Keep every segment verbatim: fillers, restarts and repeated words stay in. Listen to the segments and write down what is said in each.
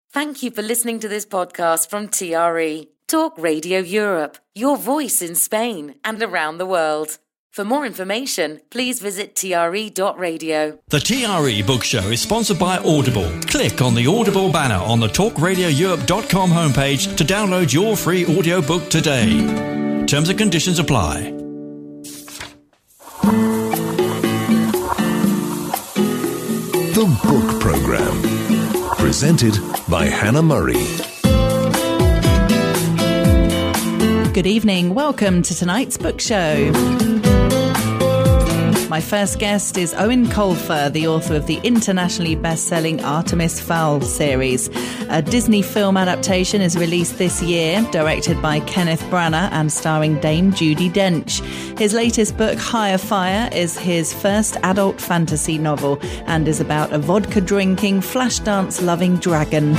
Thank you for listening to this podcast from T R E, Talk Radio Europe, your voice in Spain and around the world. For more information, please visit T R E dot radio. The T R E Book Show is sponsored by Audible. Click on the Audible banner on the talk radio europe dot com homepage to download your free audiobook today. Terms and conditions apply. The Book Programme, presented by Hannah Murray. Good evening. Welcome to tonight's book show. My first guest is Eoin Colfer, the author of the internationally best-selling Artemis Fowl series. A Disney film adaptation is released this year, directed by Kenneth Branagh and starring Dame Judi Dench. His latest book, Higher Fire, is his first adult fantasy novel and is about a vodka-drinking, flash-dance-loving dragon.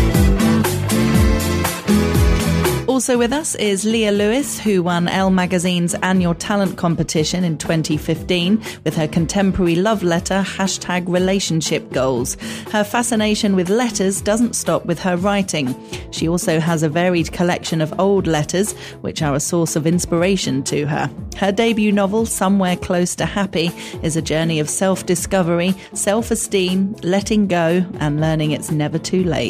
Also with us is Leah Lewis, who won Elle Magazine's annual talent competition in twenty fifteen with her contemporary love letter, hashtag relationship goals. Her fascination with letters doesn't stop with her writing. She also has a varied collection of old letters, which are a source of inspiration to her. Her debut novel, Somewhere Close to Happy, is a journey of self-discovery, self-esteem, letting go, and learning it's never too late.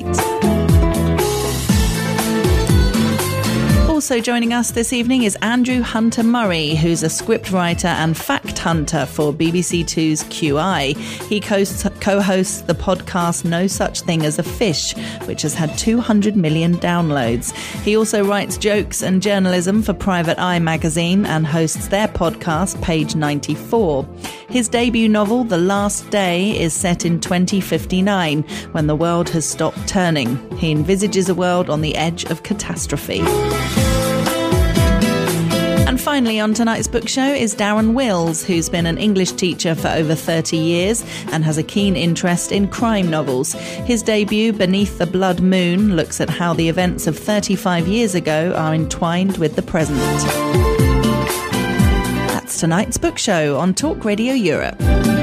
Also joining us this evening is Andrew Hunter Murray, who's a scriptwriter and fact hunter for B B C Two's Q I. He co-hosts, co-hosts the podcast No Such Thing as a Fish, which has had two hundred million downloads. He also writes jokes and journalism for Private Eye magazine and hosts their podcast, Page ninety-four. His debut novel, The Last Day, is set in twenty fifty-nine, when the world has stopped turning. He envisages a world on the edge of catastrophe. And finally on tonight's book show is Darren Wills, who's been an English teacher for over thirty years and has a keen interest in crime novels. His debut, Beneath the Blood Moon, looks at how the events of thirty-five years ago are entwined with the present. That's tonight's book show on Talk Radio Europe.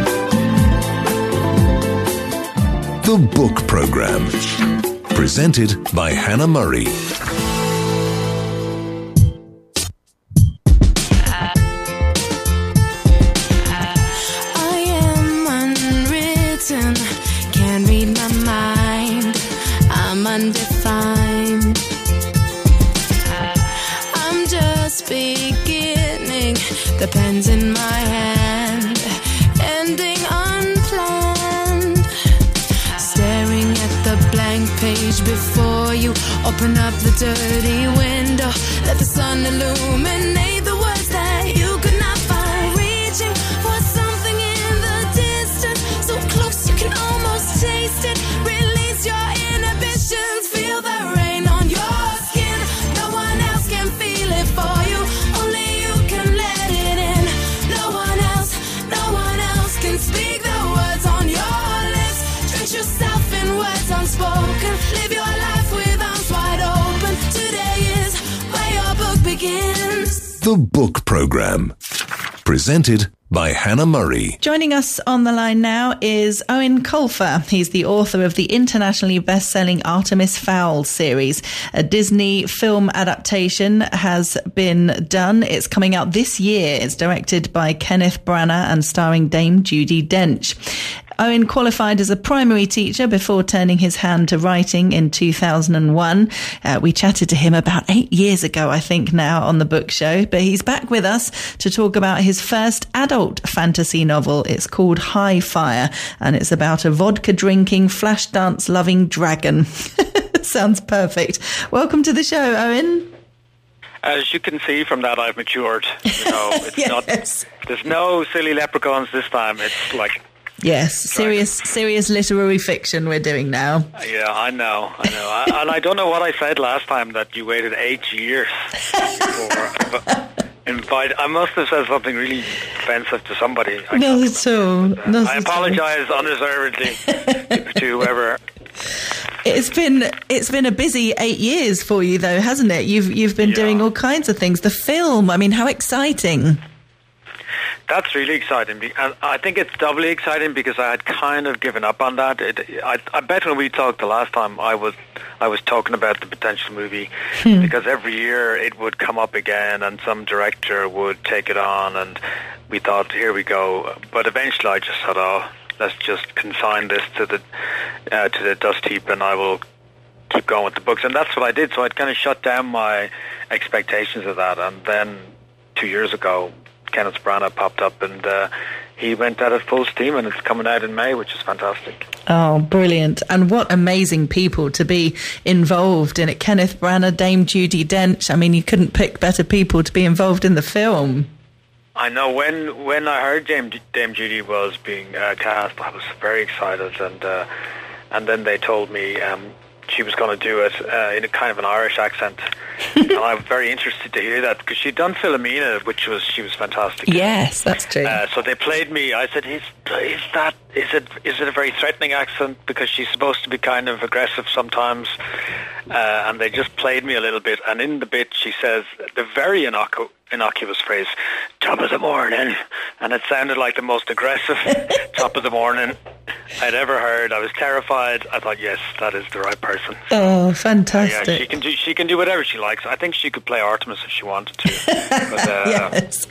The Book Programme, presented by Hannah Murray. Can't read my mind, I'm undefined. I'm just beginning, the pen's in my hand, ending unplanned. Staring at the blank page before you, open up the dirty window, let the sun illuminate the words that you could not find. Reaching for something in the distance, so close you can almost taste it. Release your inhibitions, feel the rain on your skin. No one else can feel it for you, only you can let it in. No one else, no one else can speak the words on your lips. Drench yourself in words unspoken, live your life with arms wide open. Today is where your book begins. The Book Programme, presented by Hannah Murray. Joining us on the line now is Eoin Colfer. He's the author of the internationally best-selling Artemis Fowl series. A Disney film adaptation has been done. It's coming out this year. It's directed by Kenneth Branagh and starring Dame Judi Dench. Eoin qualified as a primary teacher before turning his hand to writing in two thousand one. Uh, we chatted to him about eight years ago, I think now, on the book show. But he's back with us to talk about his first adult fantasy novel. It's called High Fire, and it's about a vodka-drinking, flash dance-loving dragon. Sounds perfect. Welcome to the show, Eoin. As you can see from that, I've matured. You know, it's yes. not. There's no silly leprechauns this time. It's like. Yes, serious, serious literary fiction we're doing now. Yeah, I know, I know. I, and I don't know what I said last time, that you waited eight years before invite. I must have said something really offensive to somebody. I Not at all. But, uh, Not I apologise unreservedly to, to whoever. It's been it's been a busy eight years for you, though, hasn't it? You've you've been yeah. doing all kinds of things. The film, I mean, how exciting! That's really exciting, and I think it's doubly exciting because I had kind of given up on that. It, I, I bet when we talked the last time, I was I was talking about the potential movie hmm. because every year it would come up again, and some director would take it on, and we thought, here we go. But eventually, I just thought, oh, let's just consign this to the uh, to the dust heap, and I will keep going with the books. And that's what I did. So I'd kind of shut down my expectations of that, and then two years ago, Kenneth Branagh popped up, and uh, he went at it full steam, and it's coming out in May, which is fantastic. Oh, brilliant. And what amazing people to be involved in it. Kenneth Branagh, Dame Judi Dench. I mean, you couldn't pick better people to be involved in the film. I know. When when I heard Dame, Dame Judi was being uh, cast, I was very excited, and uh, and then they told me um, she was going to do it uh, in a kind of an Irish accent. And I'm very interested to hear that, because she'd done Philomena, which was she was fantastic. Yes, that's true. Uh, so they played me. I said, "Is is that is it is it a very threatening accent? Because she's supposed to be kind of aggressive sometimes." Uh, and they just played me a little bit. And in the bit, she says the very innocu- innocuous phrase, "Top of the morning," and it sounded like the most aggressive "top of the morning" I'd ever heard. I was terrified. I thought, yes, that is the right person. Oh, fantastic! Uh, yeah, she can do she can do whatever she likes. I think she could play Artemis if she wanted to. But, uh, yes.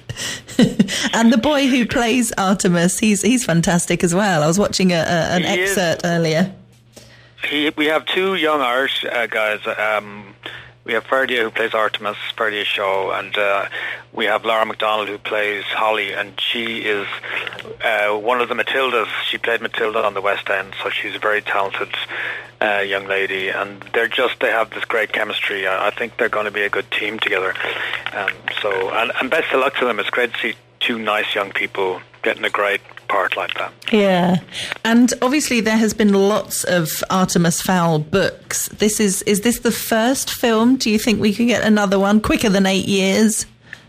And the boy who plays Artemis, he's he's fantastic as well. I was watching a, a, an excerpt is. earlier. He, we have two young Irish uh, guys. Um, we have Ferdia, who plays Artemis, Ferdia Shaw, and uh, we have Laura McDonald, who plays Holly, and she is uh, one of the Matildas. She played Matilda on the West End, so she's a very talented uh, young lady, and they're just, they have this great chemistry. I, I think they're going to be a good team together. Um, so, and, and best of luck to them. It's great to see two nice young people getting a great part like that. Yeah. And obviously there has been lots of Artemis Fowl books. This is is this the first film? Do you think we can get another one quicker than eight years?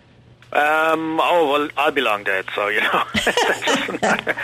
Um, oh, well, I'll be long dead, so, you know, that doesn't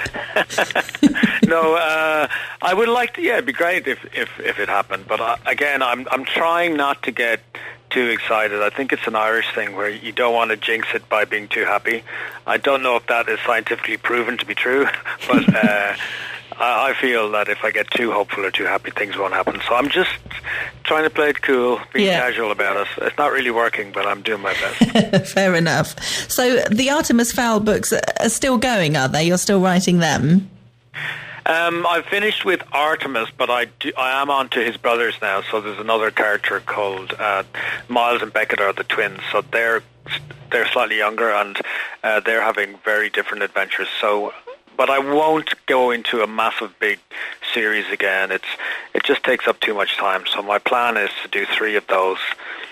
matter. No, uh, I would like to, yeah, it'd be great if, if, if it happened. But uh, again, I'm I'm trying not to get too excited. I think it's an Irish thing where you don't want to jinx it by being too happy. I don't know if that is scientifically proven to be true, but uh, I, I feel that if I get too hopeful or too happy, things won't happen. So I'm just trying to play it cool, being yeah. casual about it. It's not really working, but I'm doing my best. Fair enough. So the Artemis Fowl books are still going, are they? You're still writing them? Um, I've finished with Artemis, but I, do, I am on to his brothers now. So there's another character called uh, Miles and Beckett are the twins. So they're they're slightly younger, and uh, they're having very different adventures. So, but I won't go into a massive big series again. It's it just takes up too much time. So my plan is to do three of those.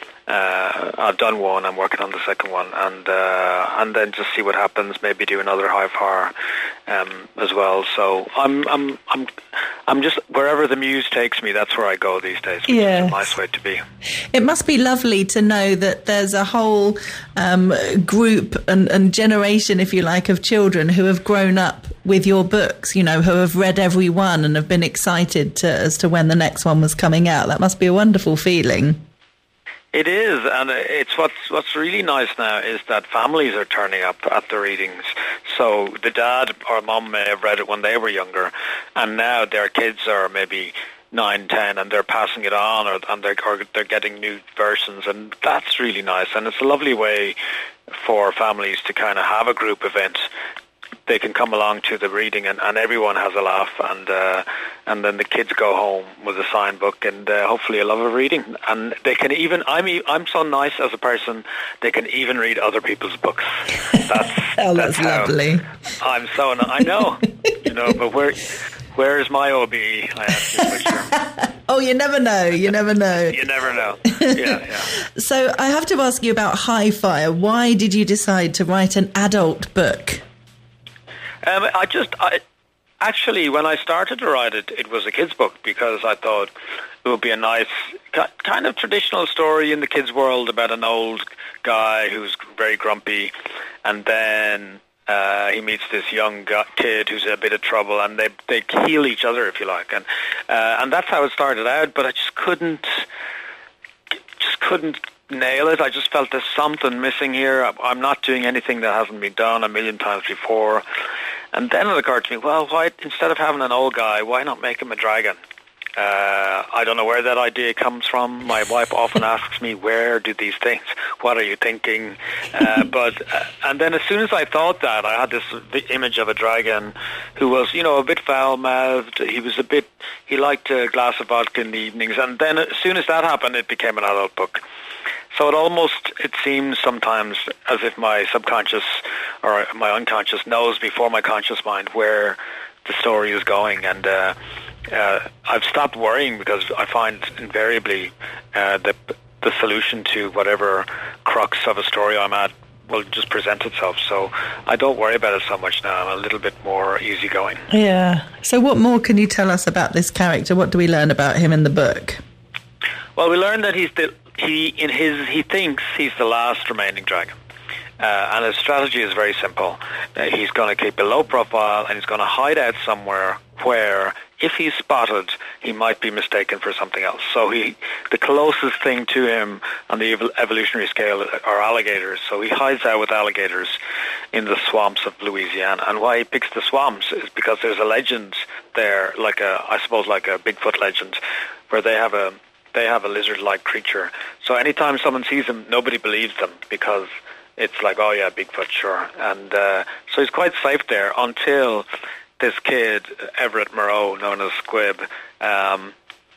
Uh, I've done one. I'm working on the second one, and uh, and then just see what happens. Maybe do another high horror um, as well. So I'm I'm I'm I'm just wherever the muse takes me. That's where I go these days. Which yes. is a nice way to be. It must be lovely to know that there's a whole um, group and, and generation, if you like, of children who have grown up with your books. You know, who have read every one and have been excited to, as to when the next one was coming out. That must be a wonderful feeling. It is, and it's what's what's really nice now is that families are turning up at the readings. So the dad or mum may have read it when they were younger, and now their kids are maybe nine, ten, and they're passing it on, or and they're or they're getting new versions, and that's really nice. And it's a lovely way for families to kind of have a group event. They can come along to the reading, and, and everyone has a laugh, and uh, and then the kids go home with a signed book, and uh, hopefully a love of reading. And they can even, I'm I'm so nice as a person, they can even read other people's books. That's, oh, that's, that's lovely. I'm so, I know, you know, but where where is my O B E? I ask you, sure. Oh, you never know. You never know. You never know. Yeah, yeah. So I have to ask you about High Fire. Why did you decide to write an adult book? Um, I just, I, actually, when I started to write it, it was a kid's book because I thought it would be a nice, kind of traditional story in the kids' world about an old guy who's very grumpy, and then uh, he meets this young kid who's in a bit of trouble, and they they heal each other, if you like, and uh, and that's how it started out. But I just couldn't, just couldn't nail it. I just felt there's something missing here. I'm not doing anything that hasn't been done a million times before. And then it occurred to me, well, why instead of having an old guy, why not make him a dragon? Uh, I don't know where that idea comes from. My wife often asks me, where do these things, what are you thinking? Uh, but uh, and then as soon as I thought that, I had this the image of a dragon who was, you know, a bit foul-mouthed. He was a bit, he liked a glass of vodka in the evenings. And then as soon as that happened, it became an adult book. So it almost, it seems sometimes as if my subconscious or my unconscious knows before my conscious mind where the story is going. And uh, uh, I've stopped worrying because I find invariably uh, that the solution to whatever crux of a story I'm at will just present itself. So I don't worry about it so much now. I'm a little bit more easygoing. Yeah. So what more can you tell us about this character? What do we learn about him in the book? Well, we learn that he's the he in his he thinks he's the last remaining dragon. Uh, and his strategy is very simple. Uh, he's going to keep a low profile and he's going to hide out somewhere where, if he's spotted, he might be mistaken for something else. So he, the closest thing to him on the ev- evolutionary scale are alligators. So he hides out with alligators in the swamps of Louisiana. And why he picks the swamps is because there's a legend there, like a, I suppose, like a Bigfoot legend, where they have a they have a lizard-like creature. So anytime someone sees him, nobody believes them because it's like, oh yeah, Bigfoot, sure. And uh, so he's quite safe there until this kid, Everett Moreau, known as Squib, um,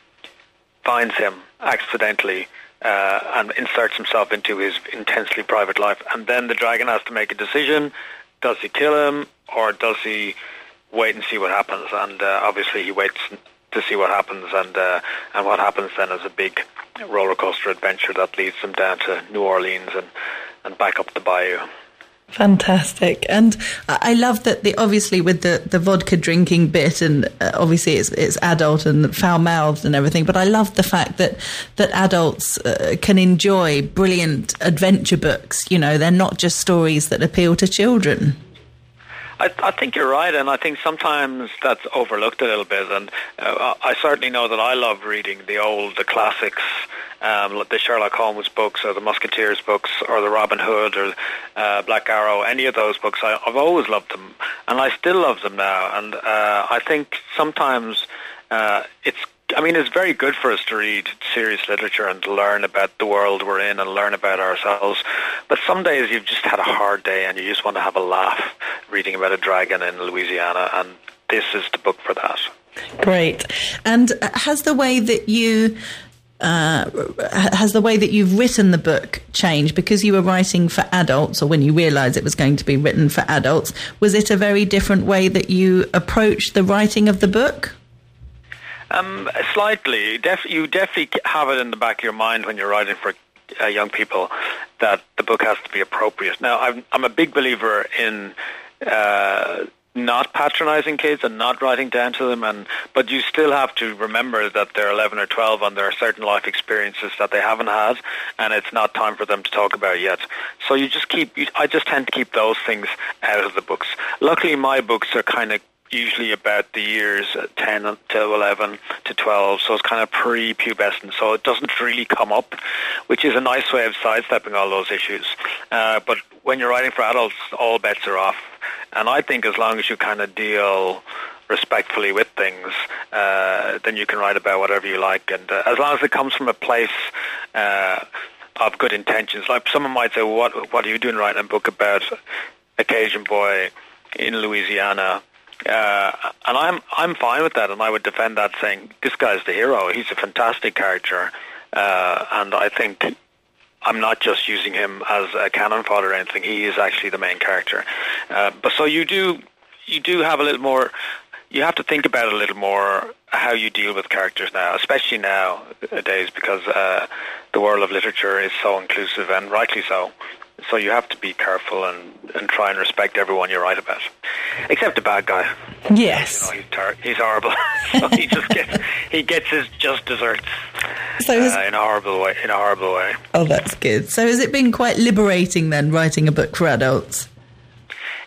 finds him accidentally uh, and inserts himself into his intensely private life. And then the dragon has to make a decision. Does he kill him or does he wait and see what happens? And uh, obviously he waits to see what happens. And, uh, and what happens then is a big roller coaster adventure that leads them down to New Orleans and and back up the bayou. Fantastic. And I love that the obviously with the, the vodka drinking bit, and uh, obviously it's it's adult and foul-mouthed and everything, but I love the fact that that adults uh, can enjoy brilliant adventure books. You know, they're not just stories that appeal to children. I, I think you're right, and I think sometimes that's overlooked a little bit. And uh, I certainly know that I love reading the old, the classics, um, the Sherlock Holmes books, or the Musketeers books, or the Robin Hood, or uh, Black Arrow. Any of those books, I, I've always loved them, and I still love them now. And uh, I think sometimes uh, it's. I mean, it's very good for us to read serious literature and to learn about the world we're in and learn about ourselves. But some days you've just had a hard day and you just want to have a laugh reading about a dragon in Louisiana, and this is the book for that. Great. And has the way that you... Uh, has the way that you've written the book changed because you were writing for adults, or when you realised it was going to be written for adults? Was it a very different way that you approached the writing of the book? Um, slightly. Def- you definitely have it in the back of your mind when you're writing for uh, young people that the book has to be appropriate. Now, I'm, I'm a big believer in uh, not patronising kids and not writing down to them, and but you still have to remember that they're eleven or twelve and there are certain life experiences that they haven't had, and it's not time for them to talk about yet. So you just keep. You, I just tend to keep those things out of the books. Luckily, my books are kind of usually about the years ten to eleven to twelve, so it's kind of pre-pubescent, so it doesn't really come up, which is a nice way of sidestepping all those issues. Uh, but when you're writing for adults, all bets are off. And I think as long as you kind of deal respectfully with things, uh, then you can write about whatever you like. And uh, as long as it comes from a place uh, of good intentions. Like someone might say, well, what, what are you doing writing a book about a Cajun boy in Louisiana? Uh, and I'm I'm fine with that, and I would defend that, saying this guy's the hero. He's a fantastic character, uh, and I think I'm not just using him as a cannon fodder or anything. He is actually the main character. Uh, but so you do you do have a little more. You have to think about it a little more how you deal with characters now, especially nowadays, because uh, the world of literature is so inclusive, and rightly so. So you have to be careful and, and try and respect everyone you write about, except the bad guy. Yes, you know, he's ter- he's horrible. So he just gets he gets his just desserts so has, uh, in a horrible way. In a horrible way. Oh, that's good. So has it been quite liberating then, writing a book for adults?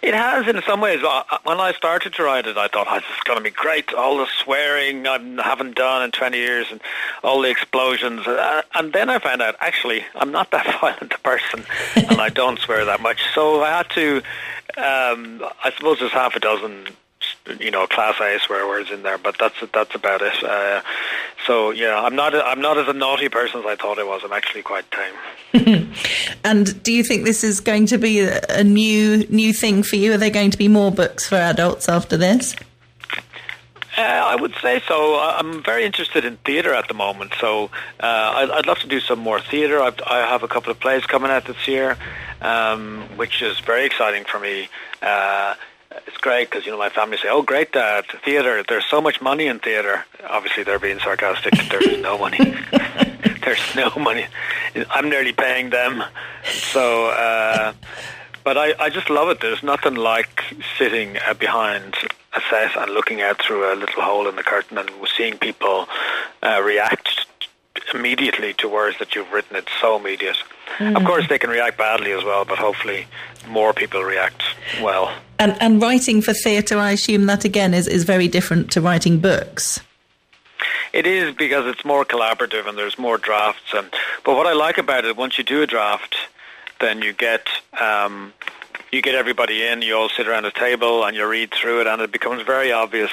It has in some ways. When I started to write it, I thought, oh, this is going to be great. All the swearing I haven't done in twenty years and all the explosions. And then I found out, actually, I'm not that violent a person and I don't swear that much. So I had to, um, I suppose there's half a dozen, you know, class A swear words in there, but that's that's about it. Uh, so yeah, I'm not I'm not as a naughty person as I thought I was. I'm actually quite tame. And do you think this is going to be a, a new new thing for you? Are there going to be more books for adults after this? Uh, I would say so. I'm very interested in theatre at the moment, so uh, I'd, I'd love to do some more theatre. I've, I have a couple of plays coming out this year, um, which is very exciting for me. Uh, It's great because, you know, my family say, oh, great, Dad, theatre, there's so much money in theatre. Obviously, they're being sarcastic. There's no money. There's no money. I'm nearly paying them. So, uh, but I, I just love it. There's nothing like sitting uh, behind a set and looking out through a little hole in the curtain and seeing people uh, react immediately to words that you've written. It's so immediate. Mm. Of course, they can react badly as well, but hopefully more people react well. And, and writing for theatre, I assume that, again, is, is very different to writing books. It is, because it's more collaborative and there's more drafts. And But what I like about it, once you do a draft, then you get um, you get everybody in, you all sit around a table and you read through it, and it becomes very obvious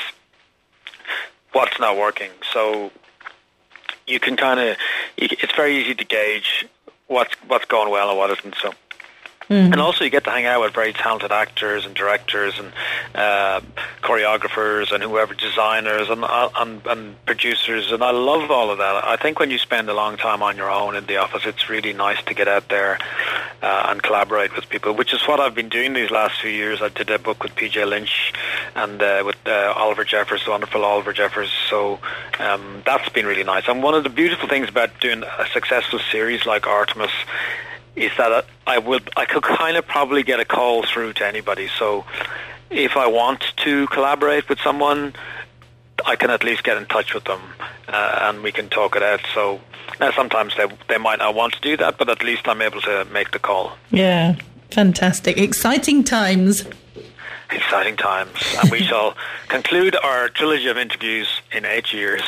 what's not working. So you can kind of, it's very easy to gauge what's what's going well and what isn't. So, mm-hmm. And also you get to hang out with very talented actors and directors and uh, choreographers and whoever, designers and, and and producers, and I love all of that. I think when you spend a long time on your own in the office, it's really nice to get out there uh, and collaborate with people, which is what I've been doing these last few years. I did a book with P J Lynch and uh, with uh, Oliver Jeffers, the wonderful Oliver Jeffers. So um, that's been really nice. And one of the beautiful things about doing a successful series like Artemis is that I would, I could kind of probably get a call through to anybody. So if I want to collaborate with someone, I can at least get in touch with them uh, and we can talk it out. So now sometimes they they might not want to do that, but at least I'm able to make the call. Yeah, fantastic. Exciting times. Exciting times. And we shall conclude our trilogy of interviews in eight years.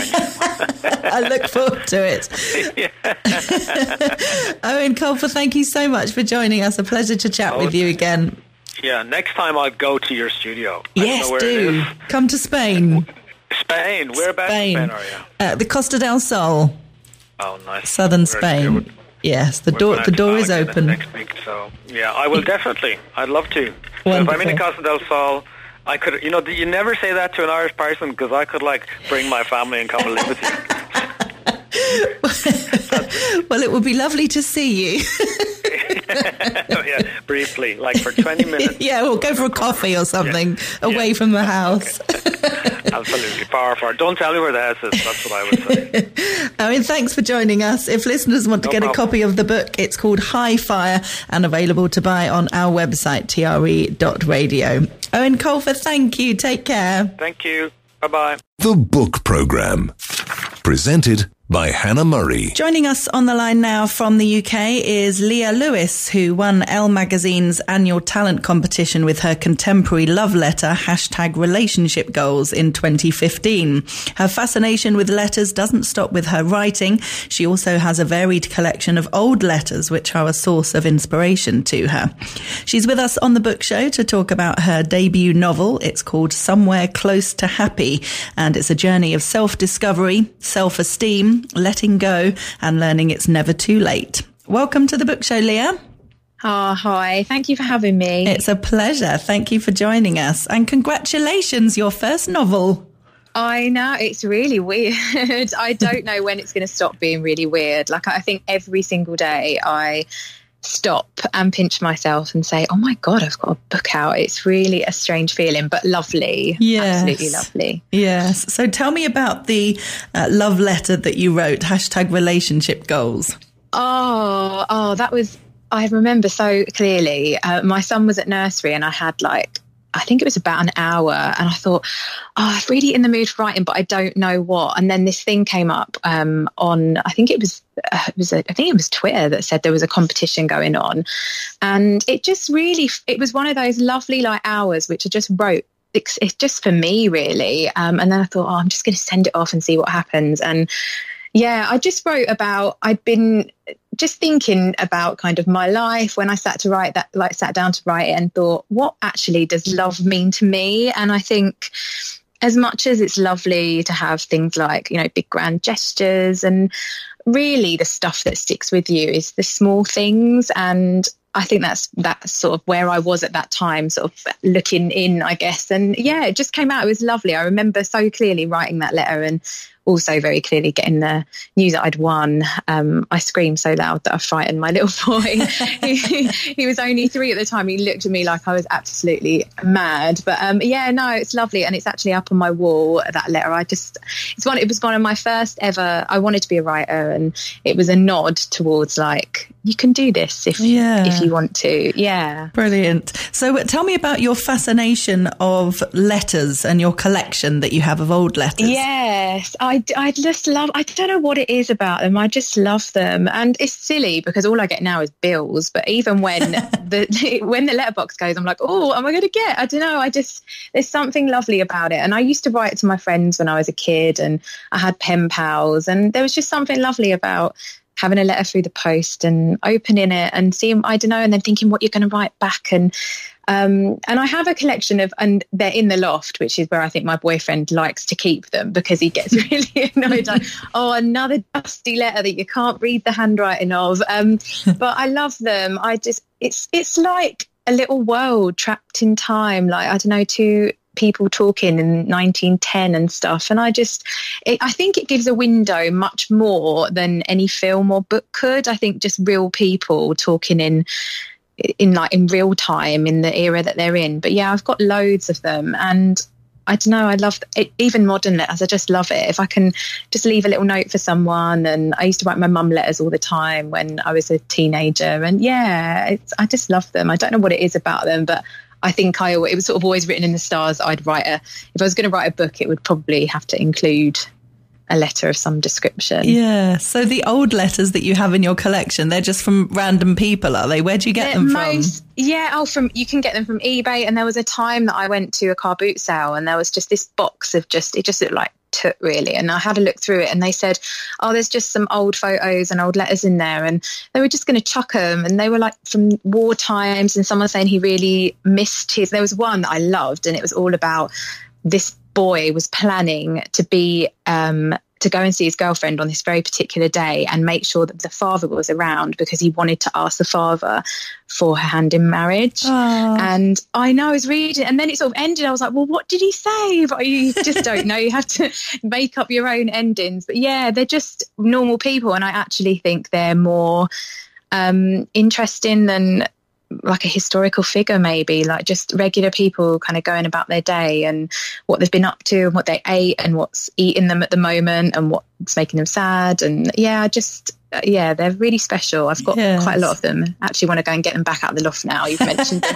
I look forward to it. Eoin Colfer, thank you so much for joining us. A pleasure to chat oh, with you again. Yeah, next time I'll go to your studio. Yes, do. Come to Spain. Spain. Whereabouts in Spain are you? Uh, the Costa del Sol. Oh, nice. Southern Spain. Good. Yes, the door the door is open. Next week, so yeah, I will definitely. I'd love to. So if I'm in the Costa del Sol, I could, you know, you never say that to an Irish person, because I could, like, bring my family and come and live with you. Well, it would be lovely to see you. Yeah, briefly, like for twenty minutes. Yeah, we'll go for a coffee or something yeah. away yeah. from the house. Okay. Absolutely, far, far. Don't tell me where the house is, that's what I would say. I mean, thanks for joining us. If listeners want to no get problem. a copy of the book, it's called High Fire and available to buy on our website, T R E dot radio. Eoin Colfer, thank you. Take care. Thank you. Bye-bye. The Book Programme. Presented by Hannah Murray. Joining us on the line now from the U K is Leah Lewis, who won Elle Magazine's annual talent competition with her contemporary love letter, hashtag relationship goals, in twenty fifteen. Her fascination with letters doesn't stop with her writing. She also has a varied collection of old letters, which are a source of inspiration to her. She's with us on the book show to talk about her debut novel. It's called Somewhere Close to Happy, and it's a journey of self-discovery, self-esteem, letting go, and learning it's never too late. Welcome to the book show, Leah. Oh, hi. Thank you for having me. It's a pleasure. Thank you for joining us. And congratulations, your first novel. I know, it's really weird. I don't know when it's going to stop being really weird. Like, I think every single day I stop and pinch myself and say, oh my God, I've got a book out. It's really a strange feeling, but lovely. Yes. Absolutely lovely. Yes. So tell me about the uh, love letter that you wrote, hashtag relationship goals. Oh, oh, that was, I remember so clearly. Uh, my son was at nursery and I had like I think it was about an hour, and I thought, oh, I'm really in the mood for writing, but I don't know what. And then this thing came up um, on, I think it was, uh, it was, a, I think it was Twitter that said there was a competition going on, and it just really, it was one of those lovely like hours which I just wrote. It's, it's just for me, really. Um, and then I thought, oh, I'm just going to send it off and see what happens. And yeah, I just wrote about, I'd been just thinking about kind of my life when I sat to write that, like sat down to write it, and thought, what actually does love mean to me? And I think as much as it's lovely to have things like, you know, big grand gestures, and really the stuff that sticks with you is the small things. And I think that's that's sort of where I was at that time, sort of looking in, I guess. And yeah, it just came out. It was lovely. I remember so clearly writing that letter, and also very clearly getting the news that I'd won. Um, I screamed so loud that I frightened my little boy. he, he was only three at the time. He looked at me like I was absolutely mad. But um, yeah, no, it's lovely. And it's actually up on my wall, that letter. I just, it's one, it was one of my first ever, I wanted to be a writer, and it was a nod towards like, you can do this if, yeah. if you want to. Yeah. Brilliant. So tell me about your fascination of letters and your collection that you have of old letters. Yes. I, I just love, I don't know what it is about them. I just love them. And it's silly because all I get now is bills. But even when the when the letterbox goes, I'm like, oh, am I going to get? I don't know. I just, there's something lovely about it. And I used to write to my friends when I was a kid, and I had pen pals. And there was just something lovely about having a letter through the post and opening it and seeing, I don't know, and then thinking what you're going to write back. And um, and I have a collection of, and they're in the loft, which is where I think my boyfriend likes to keep them, because he gets really annoyed. Like, oh, another dusty letter that you can't read the handwriting of. Um, but I love them. I just, it's it's like a little world trapped in time. Like, I don't know, two people talking in nineteen ten and stuff, and I just it, I think it gives a window much more than any film or book could. I think just real people talking in in like in real time in the era that they're in. But yeah, I've got loads of them, and I don't know, I love it, even modern letters. I just love it if I can just leave a little note for someone. And I used to write my mum letters all the time when I was a teenager, and yeah, it's, I just love them. I don't know what it is about them, but I think I it was sort of always written in the stars that I'd write a, if I was going to write a book, it would probably have to include a letter of some description. Yeah. So the old letters that you have in your collection, they're just from random people, are they? Where do you get they're them most, from? Yeah, oh, from you can get them from eBay. And there was a time that I went to a car boot sale, and there was just this box of just, it just looked like took really. And I had a look through it, and they said, oh, there's just some old photos and old letters in there. And they were just going to chuck them. And they were like from war times, and someone saying he really missed his, there was one that I loved, and it was all about this boy was planning to be um to go and see his girlfriend on this very particular day and make sure that the father was around, because he wanted to ask the father for her hand in marriage. Aww. And I know I was reading, and then it sort of ended. I was like, well, what did he say? But you just don't know. You have to make up your own endings. But yeah, they're just normal people. And I actually think they're more um, interesting than like a historical figure, maybe, like just regular people kind of going about their day and what they've been up to and what they ate and what's eating them at the moment and what's making them sad. And yeah, just yeah, they're really special. I've got yes. quite a lot of them. I actually want to go and get them back out of the loft now. You've mentioned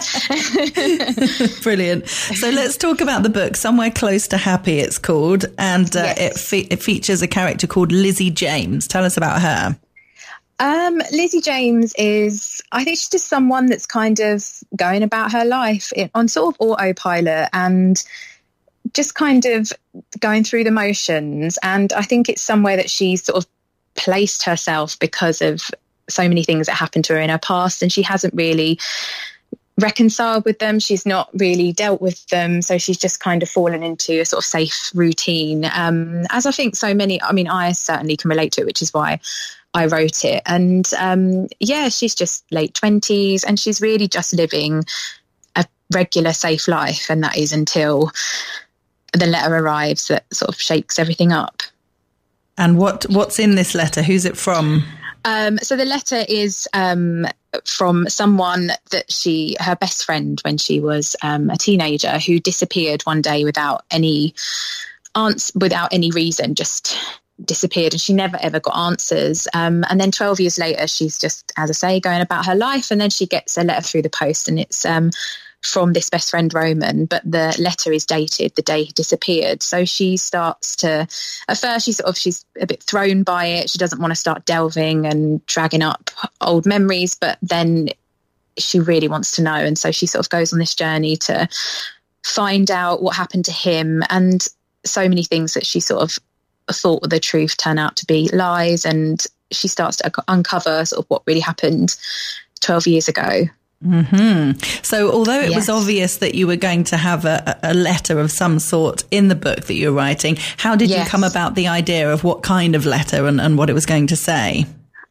it. Brilliant. So let's talk about the book, Somewhere Close to Happy it's called, and uh, yes. it, fe- it features a character called Lizzie James. Tell us about her. Um, Lizzie James is, I think she's just someone that's kind of going about her life in, on sort of autopilot and just kind of going through the motions. And I think it's somewhere that she's sort of placed herself because of so many things that happened to her in her past, and she hasn't really reconciled with them. She's not really dealt with them. So she's just kind of fallen into a sort of safe routine. Um, as I think so many, I mean, I certainly can relate to it, which is why I wrote it. And um, yeah, she's just late twenties, and she's really just living a regular, safe life. And that is until the letter arrives that sort of shakes everything up. And what what's in this letter? Who's it from? Um, so the letter is um, from someone that she, her best friend when she was um, a teenager, who disappeared one day without any answer, without any reason, just disappeared, and she never ever got answers. Um, and then twelve years later, she's just, as I say, going about her life, and then she gets a letter through the post, and it's um, from this best friend Roman, but the letter is dated the day he disappeared. So she starts to, at first she sort of, she's a bit thrown by it. She doesn't want to start delving and dragging up old memories, but then she really wants to know. And so she sort of goes on this journey to find out what happened to him, and so many things that she sort of thought were the truth turn out to be lies, and she starts to uncover sort of what really happened twelve years ago. Mm-hmm. So although it yes. was obvious that you were going to have a, a letter of some sort in the book that you were writing, how did yes. you come about the idea of what kind of letter and, and what it was going to say?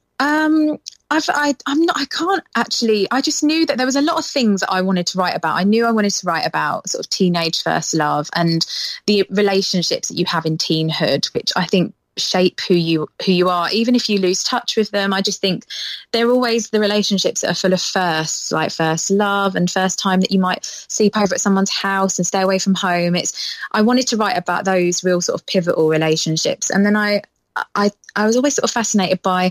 Um, I've, I, I'm not, I can't actually, I just knew that there was a lot of things that I wanted to write about. I knew I wanted to write about sort of teenage first love and the relationships that you have in teenhood, which I think shape who you who you are, even if you lose touch with them. I just think they're always the relationships that are full of firsts, like first love and first time that you might sleep over at someone's house and stay away from home. It's I wanted to write about those real sort of pivotal relationships. And then I I I was always sort of fascinated by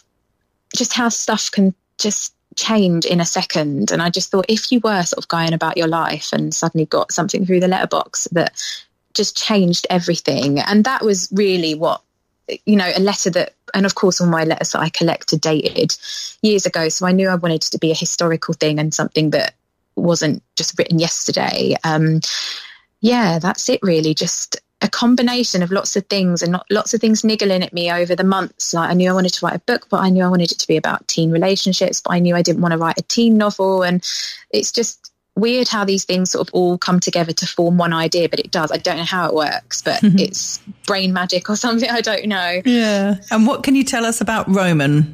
just how stuff can just change in a second. And I just thought, if you were sort of going about your life and suddenly got something through the letterbox that just changed everything, and that was really what, you know, a letter that, and of course all my letters that I collected dated years ago, so I knew I wanted it to be a historical thing and something that wasn't just written yesterday. Um, yeah, that's it really, just a combination of lots of things and not, lots of things niggling at me over the months. Like I knew I wanted to write a book, but I knew I wanted it to be about teen relationships, but I knew I didn't want to write a teen novel, and it's just weird how these things sort of all come together to form one idea, but it does. I don't know how it works, but it's brain magic or something. I don't know. Yeah. And what can you tell us about Roman?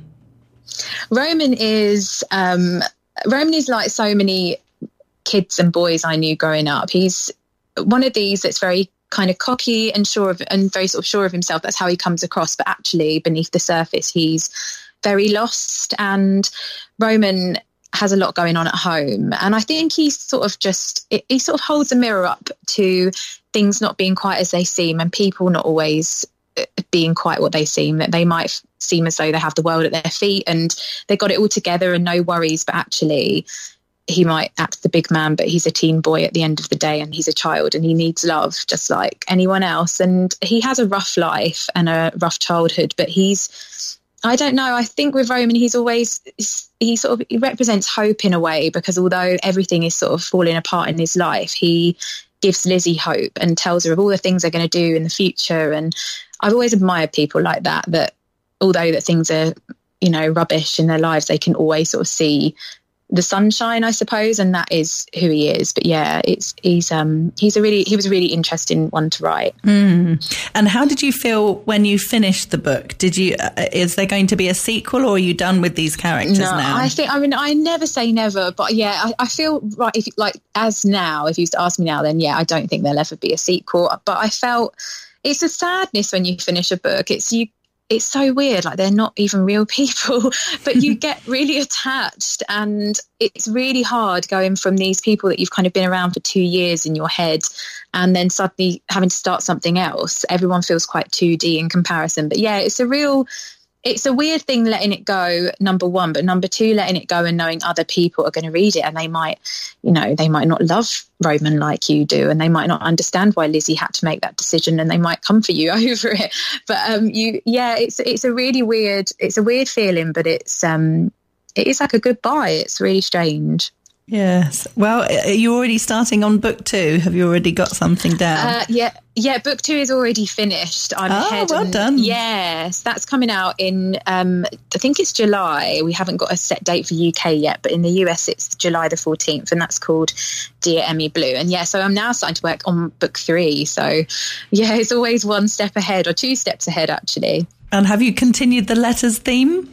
Roman is, um, Roman is like so many kids and boys I knew growing up. He's one of these that's very kind of cocky and sure of, and very sort of sure of himself. That's how he comes across. But actually beneath the surface, he's very lost. And Roman has a lot going on at home, and I think he's sort of just he sort of holds a mirror up to things not being quite as they seem, and people not always being quite what they seem. That they might seem as though they have the world at their feet and they got it all together and no worries, but actually he might act the big man, but he's a teen boy at the end of the day, and he's a child and he needs love just like anyone else. And he has a rough life and a rough childhood, but he's I don't know. I think with Roman, he's always, he sort of he represents hope in a way, because although everything is sort of falling apart in his life, he gives Lizzie hope and tells her of all the things they're going to do in the future. And I've always admired people like that, that although that things are, you know, rubbish in their lives, they can always sort of see the sunshine, I suppose, and that is who he is. But yeah, it's he's um he's a really he was a really interesting one to write. Mm. And how did you feel when you finished the book? Did you uh, is there going to be a sequel, or are you done with these characters no, now? I think I mean I never say never, but yeah, I, I feel right. If like as now, if you used to ask me now, then yeah, I don't think there'll ever be a sequel. But I felt it's a sadness when you finish a book. It's you. It's so weird, like they're not even real people, but you get really attached, and it's really hard going from these people that you've kind of been around for two years in your head and then suddenly having to start something else. Everyone feels quite two D in comparison, but yeah, it's a real, it's a weird thing letting it go, number one, but number two, letting it go and knowing other people are going to read it and they might, you know, they might not love Roman like you do, and they might not understand why Lizzie had to make that decision, and they might come for you over it. But um, you, yeah, it's it's a really weird, it's a weird feeling, but it's um, it is like a goodbye. It's really strange. Yes. Well, are you already starting on book two? Have you already got something down? Uh, yeah, yeah. Book two is already finished. I'm oh, ahead. well and, done. Yes, that's coming out in. Um, I think it's July. We haven't got a set date for U K yet, but in the U S it's July the fourteenth, and that's called Dear Emmy Blue. And yeah, so I'm now starting to work on book three. So yeah, it's always one step ahead, or two steps ahead actually. And have you continued the letters theme?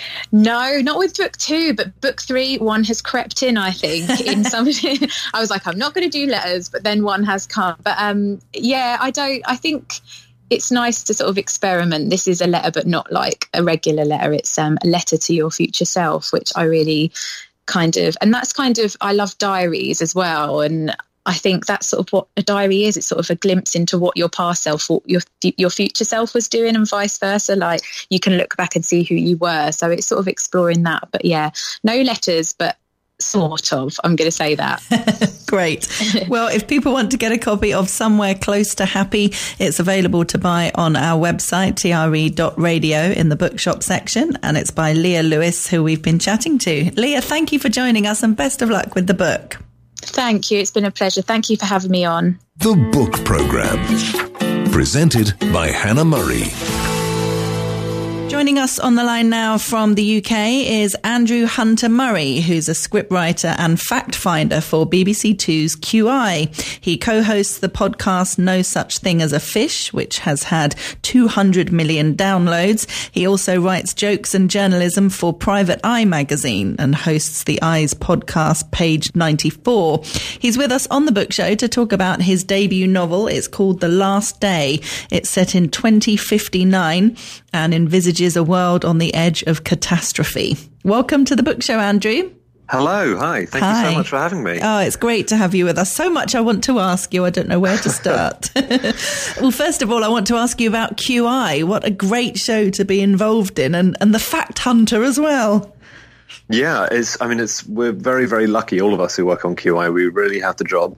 No, not with book two, but book three, one has crept in, I think, in some I was like, I'm not going to do letters, but then one has come. But um, yeah, I don't, I think it's nice to sort of experiment. This is a letter, but not like a regular letter. It's um, a letter to your future self, which I really kind of, and that's kind of, I love diaries as well. And I think that's sort of what a diary is. It's sort of a glimpse into what your past self, what your your future self was doing, and vice versa. Like you can look back and see who you were. So it's sort of exploring that. But yeah, no letters, but sort of. I'm going to say that. Great. Well, if people want to get a copy of Somewhere Close to Happy, it's available to buy on our website, T R E dot radio, in the bookshop section. And it's by Leah Lewis, who we've been chatting to. Leah, thank you for joining us and best of luck with the book. Thank you. It's been a pleasure. Thank you for having me on. The Book Programme. Presented by Hannah Murray. Joining us on the line now from the U K is Andrew Hunter Murray, who's a scriptwriter and fact finder for B B C Two's Q I. He co-hosts the podcast No Such Thing as a Fish, which has had two hundred million downloads. He also writes jokes and journalism for Private Eye magazine and hosts the Eye's podcast Page ninety-four. He's with us on the book show to talk about his debut novel. It's called The Last Day. It's set in twenty fifty-nine and envisages a world on the edge of catastrophe. Welcome to the book show, Andrew. Hello. Hi. Thank Hi. you so much for having me. Oh, it's great to have you with us. So much I want to ask you. I don't know where to start. Well, first of all, I want to ask you about Q I. What a great show to be involved in, and, and the Fact Hunter as well. Yeah, it's, I mean, it's, we're very, very lucky, all of us who work on Q I. We really have the job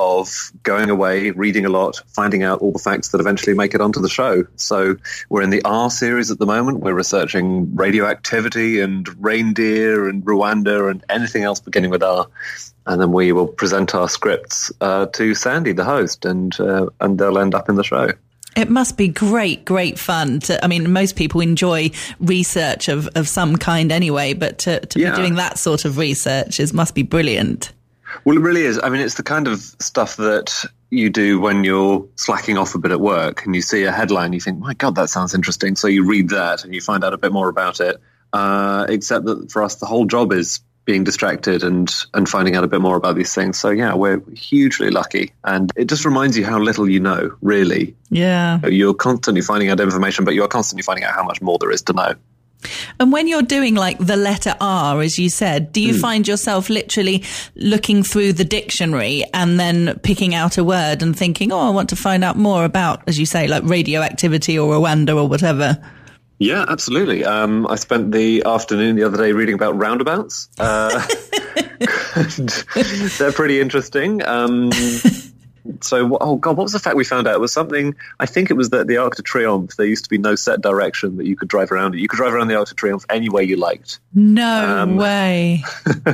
of going away, reading a lot, finding out all the facts that eventually make it onto the show. So we're in the R series at the moment. We're researching radioactivity and reindeer and Rwanda and anything else beginning with R. And then we will present our scripts uh, to Sandy, the host, and uh, and they'll end up in the show. It must be great, great fun. To, I mean, most people enjoy research of, of some kind anyway, but to, to yeah. be doing that sort of research is must be brilliant. Well, it really is. I mean, it's the kind of stuff that you do when you're slacking off a bit at work and you see a headline, you think, my God, that sounds interesting. So you read that and you find out a bit more about it. Uh, except that for us, the whole job is being distracted and, and finding out a bit more about these things. So, yeah, we're hugely lucky. And it just reminds you how little you know, really. Yeah. You're constantly finding out information, but you're constantly finding out how much more there is to know. And when you're doing like the letter R, as you said, do you mm. find yourself literally looking through the dictionary and then picking out a word and thinking, oh, I want to find out more about, as you say, like radioactivity or Rwanda or whatever? Yeah, absolutely. Um, I spent the afternoon the other day reading about roundabouts. Uh, they're pretty interesting. Um So, oh God, what was the fact we found out? It was something, I think it was that the Arc de Triomphe, there used to be no set direction that you could drive around it. You could drive around the Arc de Triomphe any way you liked. No um, way.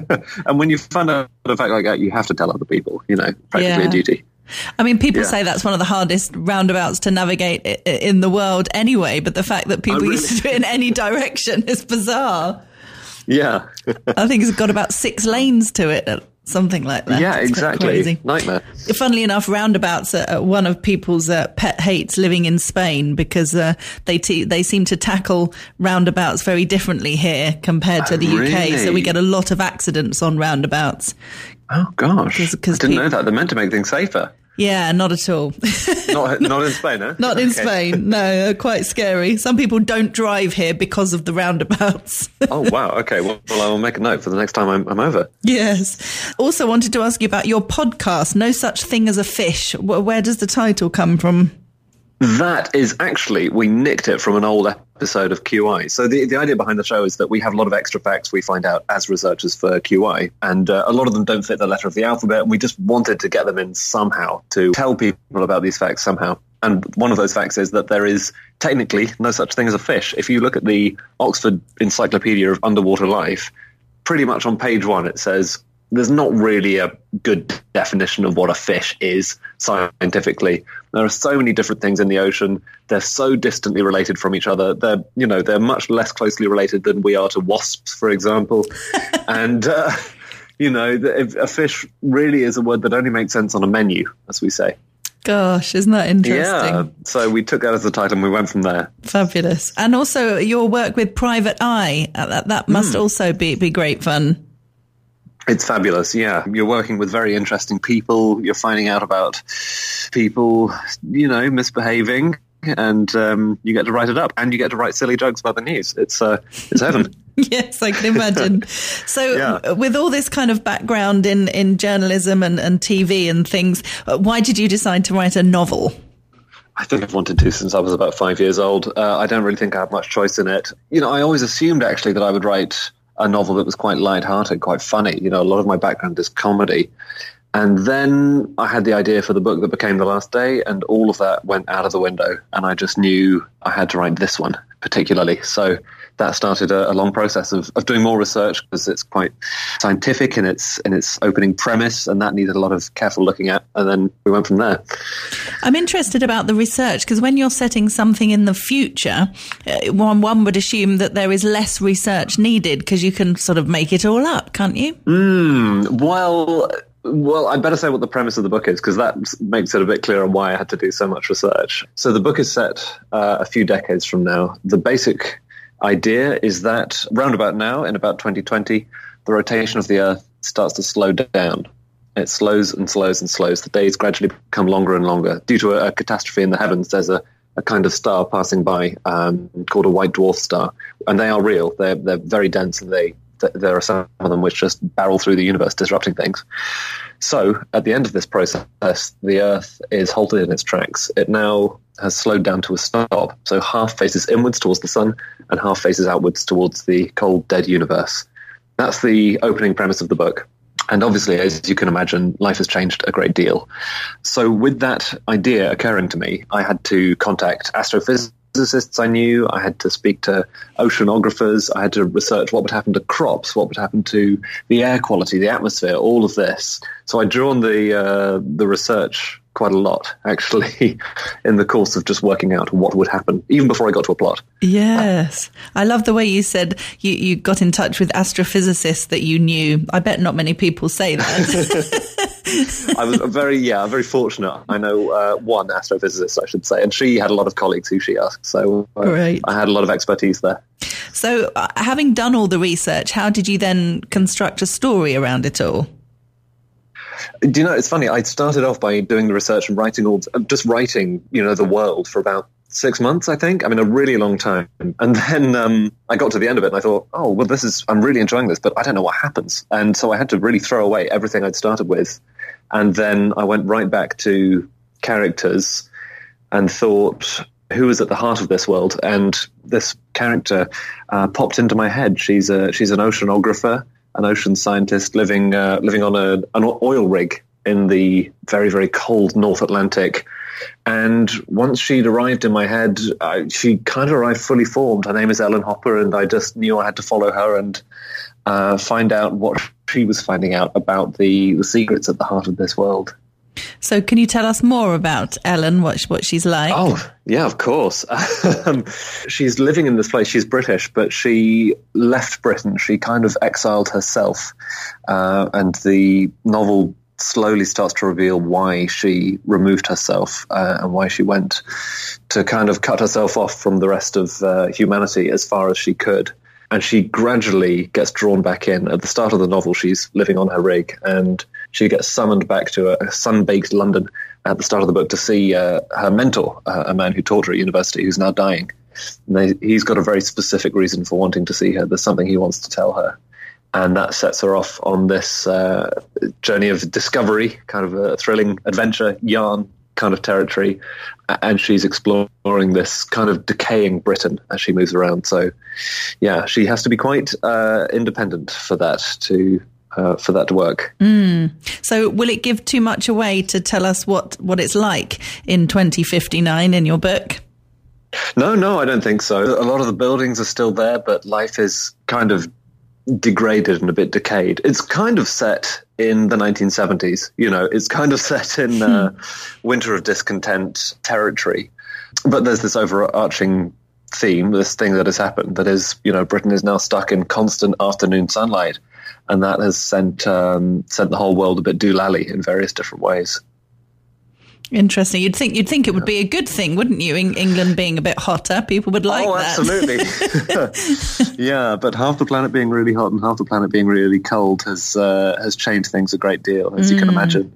And when you find out a fact like that, you have to tell other people, you know, practically yeah. a duty. I mean, people yeah. say that's one of the hardest roundabouts to navigate in the world anyway, but the fact that people oh, really? used to do it in any direction is bizarre. Yeah. I think it's got about six lanes to it. Something like that. Yeah, it's exactly. Crazy. Nightmare. Funnily enough, roundabouts are one of people's uh, pet hates living in Spain because uh, they te- they seem to tackle roundabouts very differently here compared to the oh, U K. Really? So we get a lot of accidents on roundabouts. Oh, gosh. Cause, cause I didn't pe- know that. They're meant to make things safer. Yeah, not at all. not, not in Spain, huh? Not in okay. Spain. No, quite scary. Some people don't drive here because of the roundabouts. Oh, wow. Okay. Well, well, I will make a note for the next time I'm, I'm over. Yes. Also wanted to ask you about your podcast, No Such Thing as a Fish. Where does the title come from? That is actually, we nicked it from an old episode of Q I. So the, the idea behind the show is that we have a lot of extra facts we find out as researchers for Q I. And uh, a lot of them don't fit the letter of the alphabet. And we just wanted to get them in somehow to tell people about these facts somehow. And one of those facts is that there is technically no such thing as a fish. If you look at the Oxford Encyclopedia of Underwater Life, pretty much on page one it says there's not really a good definition of what a fish is scientifically. There are so many different things in the ocean. They're so distantly related from each other. They're, you know, they're much less closely related than we are to wasps, for example. and, uh, you know, a fish really is a word that only makes sense on a menu, as we say. Gosh, isn't that interesting? Yeah, so we took that as the title and we went from there. Fabulous. And also your work with Private Eye, that, that must mm. also be, be great fun. It's fabulous, yeah. You're working with very interesting people. You're finding out about people, you know, misbehaving, and um, you get to write it up, and you get to write silly jokes about the news. It's uh, it's heaven. Yes, I can imagine. So yeah. with all this kind of background in, in journalism and, and T V and things, why did you decide to write a novel? I think I've wanted to since I was about five years old. Uh, I don't really think I have much choice in it. You know, I always assumed, actually, that I would write a novel that was quite light-hearted, quite funny. You know, a lot of my background is comedy. And then I had the idea for the book that became The Last Day, and all of that went out of the window. And I just knew I had to write this one particularly. So that started a, a long process of, of doing more research, because it's quite scientific in its in its opening premise, and that needed a lot of careful looking at. And then we went from there. I'm interested about the research, because when you're setting something in the future, uh, one, one would assume that there is less research needed, because you can sort of make it all up, can't you? Mm, well... Well, I'd better say what the premise of the book is, because that makes it a bit clearer why I had to do so much research. So the book is set uh, a few decades from now. The basic idea is that roundabout now, in about twenty twenty, the rotation of the Earth starts to slow down. It slows and slows and slows. The days gradually become longer and longer. Due to a, a catastrophe in the heavens, there's a, a kind of star passing by um, called a white dwarf star. And they are real. They're, they're very dense, and they there are some of them which just barrel through the universe, disrupting things. So at the end of this process, the Earth is halted in its tracks. It now has slowed down to a stop. So half faces inwards towards the sun, and half faces outwards towards the cold, dead universe. That's the opening premise of the book. And obviously, as you can imagine, life has changed a great deal. So with that idea occurring to me, I had to contact astrophysicists I knew. I had to speak to oceanographers. I had to research what would happen to crops, what would happen to the air quality, the atmosphere, all of this. So I drew on the uh, the research quite a lot, actually, in the course of just working out what would happen, even before I got to a plot. Yes. I love the way you said you, you got in touch with astrophysicists that you knew. I bet not many people say that. I was very, yeah, very fortunate. I know uh, one astrophysicist, I should say, and she had a lot of colleagues who she asked. So uh, Great. I had a lot of expertise there. So uh, having done all the research, how did you then construct a story around it all? Do you know, it's funny, I started off by doing the research and writing all, just writing, you know, the world for about six months, I think. I mean, a really long time. And then um, I got to the end of it and I thought, oh, well, this is, I'm really enjoying this, but I don't know what happens. And so I had to really throw away everything I'd started with. And then I went right back to characters and thought, who is at the heart of this world? And this character uh, popped into my head. She's a, she's an oceanographer, an ocean scientist living uh, living on a, an oil rig in the very, very cold North Atlantic. And once she'd arrived in my head, I, she kind of arrived fully formed. Her name is Ellen Hopper, and I just knew I had to follow her and uh, find out what she was finding out about the, the secrets at the heart of this world. So can you tell us more about Ellen, what, what she's like? Oh, yeah, of course. um, she's living in this place. She's British, but she left Britain. She kind of exiled herself. Uh, and the novel slowly starts to reveal why she removed herself uh, and why she went to kind of cut herself off from the rest of uh, humanity as far as she could. And she gradually gets drawn back in. At the start of the novel, she's living on her rig, and she gets summoned back to a, a sun-baked London at the start of the book to see uh, her mentor, uh, a man who taught her at university, who's now dying. And they, he's got a very specific reason for wanting to see her. There's something he wants to tell her. And that sets her off on this uh, journey of discovery, kind of a thrilling adventure, yarn kind of territory. And she's exploring this kind of decaying Britain as she moves around. So, yeah, she has to be quite uh, independent for that to uh, for that to work. Mm. So will it give too much away to tell us what, what it's like in twenty fifty-nine in your book? No, no, I don't think so. A lot of the buildings are still there, but life is kind of degraded and a bit decayed. It's kind of set in the nineteen seventies, you know, it's kind of set in uh, winter of discontent territory. But there's this overarching theme, this thing that has happened, that is, you know, Britain is now stuck in constant afternoon sunlight. And that has sent um, sent the whole world a bit doolally in various different ways. Interesting. You'd think you'd think it would be a good thing, wouldn't you? In England being a bit hotter, people would like oh, that. Oh, absolutely. Yeah, but half the planet being really hot and half the planet being really cold has uh, has changed things a great deal, as mm. you can imagine.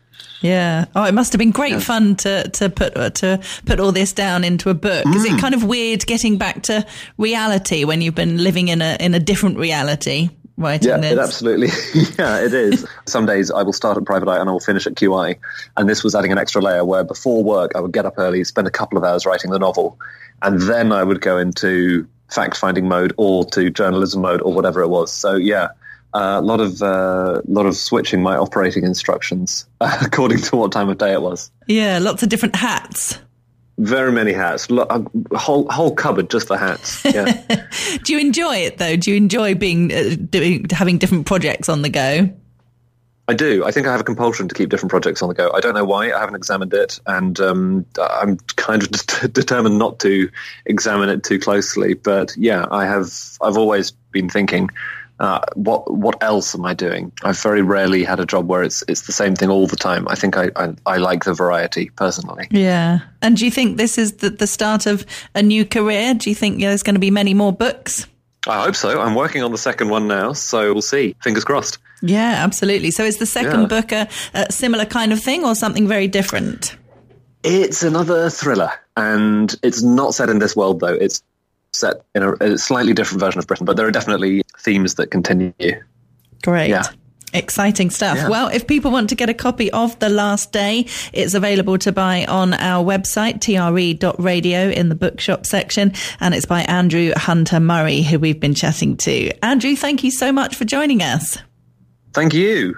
Yeah. Oh, it must have been great yeah. fun to to put uh, to put all this down into a book. Mm. Is it kind of weird getting back to reality when you've been living in a in a different reality? Writing yeah, this. it absolutely. Yeah, it is. Some days I will start at Private Eye and I will finish at Q I. And this was adding an extra layer where before work I would get up early, spend a couple of hours writing the novel, and then I would go into fact-finding mode or to journalism mode or whatever it was. So yeah, a uh, lot of uh, lot of switching my operating instructions uh, according to what time of day it was. Yeah, lots of different hats. Very many hats. A whole whole cupboard just for hats. Yeah. Do you enjoy it though? Do you enjoy being uh, doing having different projects on the go? I do. I think I have a compulsion to keep different projects on the go. I don't know why. I haven't examined it, and um, I'm kind of de- determined not to examine it too closely. But yeah, I have. I've always been thinking, uh, what what else am I doing? I've very rarely had a job where it's it's the same thing all the time. I think I I, I like the variety personally. Yeah. And do you think this is the, the start of a new career? Do you think there's going to be many more books? I hope so. I'm working on the second one now, so we'll see. Fingers crossed. Yeah, absolutely. So is the second yeah. book a, a similar kind of thing or something very different? It's another thriller, and it's not set in this world, though. It's set in a, a slightly different version of Britain, but there are definitely themes that continue. Great. Yeah. Exciting stuff. Yeah. Well, if people want to get a copy of The Last Day, it's available to buy on our website, T R E dot radio, in the bookshop section. And it's by Andrew Hunter Murray, who we've been chatting to. Andrew, thank you so much for joining us. Thank you.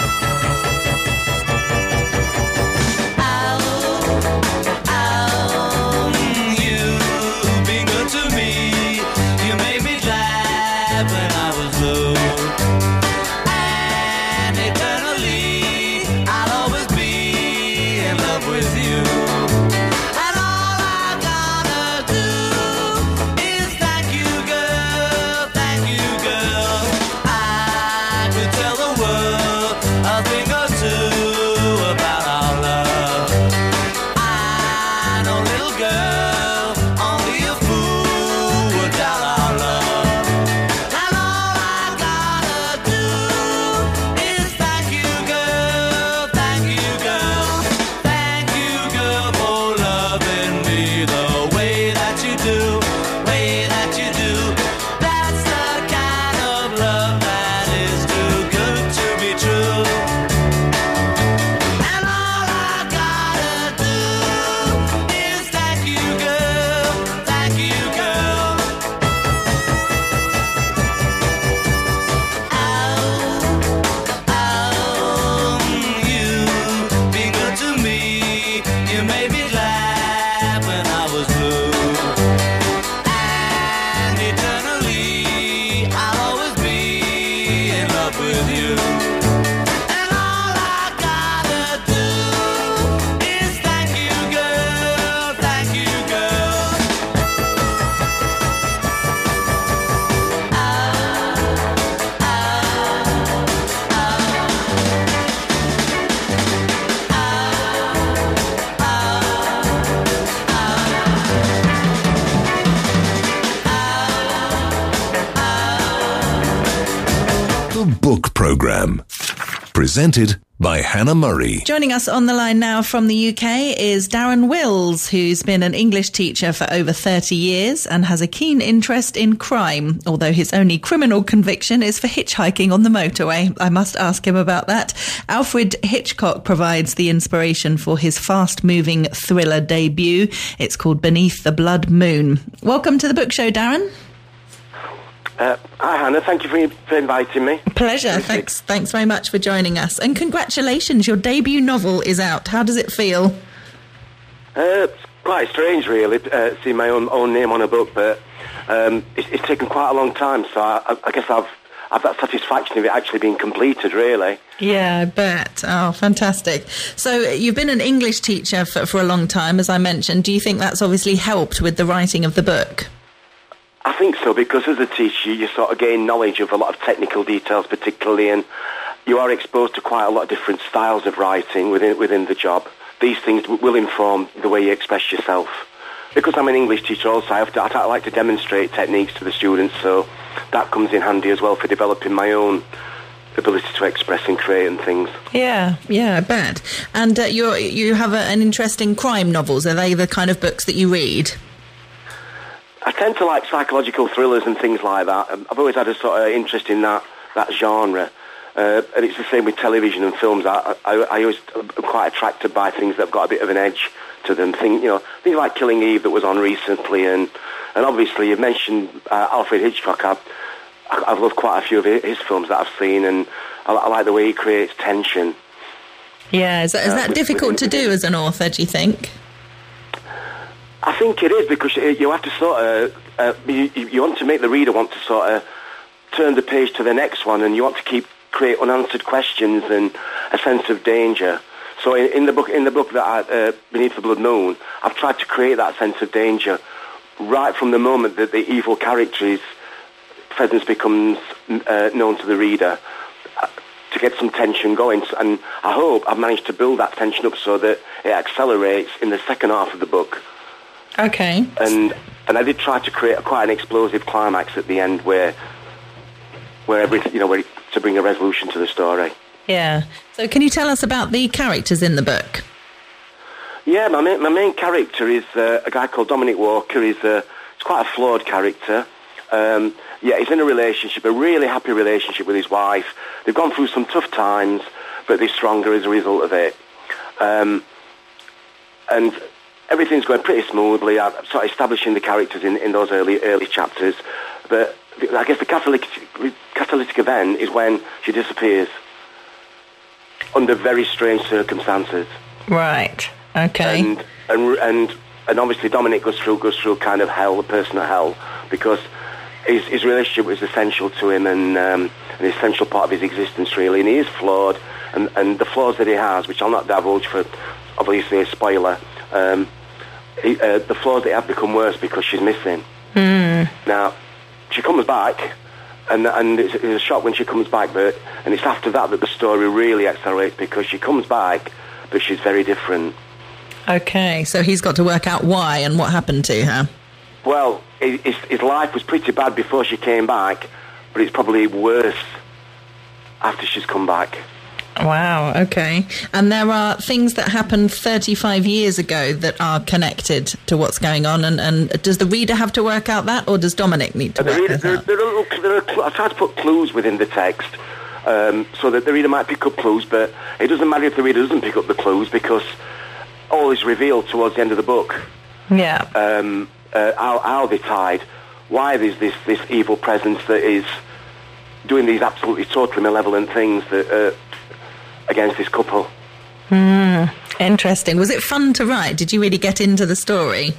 Book Programme. Presented by Hannah Murray. Joining us on the line now from the U K is Darren Wills, who's been an English teacher for over thirty years and has a keen interest in crime, although his only criminal conviction is for hitchhiking on the motorway. I must ask him about that. Alfred Hitchcock provides the inspiration for his fast-moving thriller debut. It's called Beneath the Blood Moon. Welcome to the book show, Darren. Uh, hi, Hannah. Thank you for, for inviting me. Pleasure. Thanks. Thanks very much for joining us. And congratulations, your debut novel is out. How does it feel? Uh, it's quite strange, really, uh, seeing my own own name on a book, but um, it's, it's taken quite a long time. So I, I guess I've I've that satisfaction of it actually being completed, really. Yeah, I bet. Oh, fantastic. So you've been an English teacher for, for a long time, as I mentioned. Do you think that's obviously helped with the writing of the book? I think so, because as a teacher you sort of gain knowledge of a lot of technical details particularly, and you are exposed to quite a lot of different styles of writing within within the job. These things will inform the way you express yourself. Because I'm an English teacher also, I, have to, I like to demonstrate techniques to the students, so that comes in handy as well for developing my own ability to express and create and things. Yeah, yeah, I bet. And uh, you you have a, an interest in crime novels. Are they the kind of books that you read? I tend to like psychological thrillers and things like that. I've always had a sort of interest in that that genre, uh, and it's the same with television and films. I, I, I always am quite attracted by things that have got a bit of an edge to them. Things, you know, things like Killing Eve that was on recently, and And obviously, you mentioned uh, Alfred Hitchcock. I've, I've loved quite a few of his films that I've seen, and I, I like the way he creates tension. Yeah, is that, is that uh, difficult to do as an author, do you think? I think it is, because you have to sort of, uh, you, you want to make the reader want to sort of turn the page to the next one, and you want to keep create unanswered questions and a sense of danger. So in, in the book, in the book that I, uh, Beneath the Blood Moon, I've tried to create that sense of danger right from the moment that the evil character's presence becomes uh, known to the reader, uh, to get some tension going. And I hope I've managed to build that tension up so that it accelerates in the second half of the book. Okay. And and I did try to create a, quite an explosive climax at the end, where where everything, you know, where it, to bring a resolution to the story. Yeah. So can you tell us about the characters in the book? Yeah, my main, my main character is uh, a guy called Dominic Walker. He's, uh, he's quite a flawed character. Um, yeah, he's in a relationship, a really happy relationship with his wife. They've gone through some tough times, but they're stronger as a result of it. Um, and everything's going pretty smoothly. I'm sort of establishing the characters in, in those early early chapters. But I guess the catalytic, catalytic event is when she disappears under very strange circumstances. Right. Okay. And and and, and obviously Dominic goes through goes through kind of hell, a personal hell, because his his relationship was essential to him, and um, an essential part of his existence, really. And he is flawed, and and the flaws that he has, which I'll not divulge for obviously a spoiler. Um, he, uh, the flaws that have become worse because she's missing. Mm. Now, she comes back, and and it's, it's a shock when she comes back, but and it's after that that the story really accelerates, because she comes back, but she's very different. Okay, so he's got to work out why and what happened to her. Well, his, his life was pretty bad before she came back, but it's probably worse after she's come back. Wow, okay. And there are things that happened thirty-five years ago that are connected to what's going on, and, and does the reader have to work out that, or does Dominic need to the work reader, that there, out? there are little, there are, I try to put clues within the text, um, so that the reader might pick up clues, but it doesn't matter if the reader doesn't pick up the clues, because all is revealed towards the end of the book. Yeah. Um, uh, how, how they tied, why there's this, this evil presence that is doing these absolutely totally malevolent things that uh, against this couple. Mm, interesting. Was it fun to write? Did you really get into the story?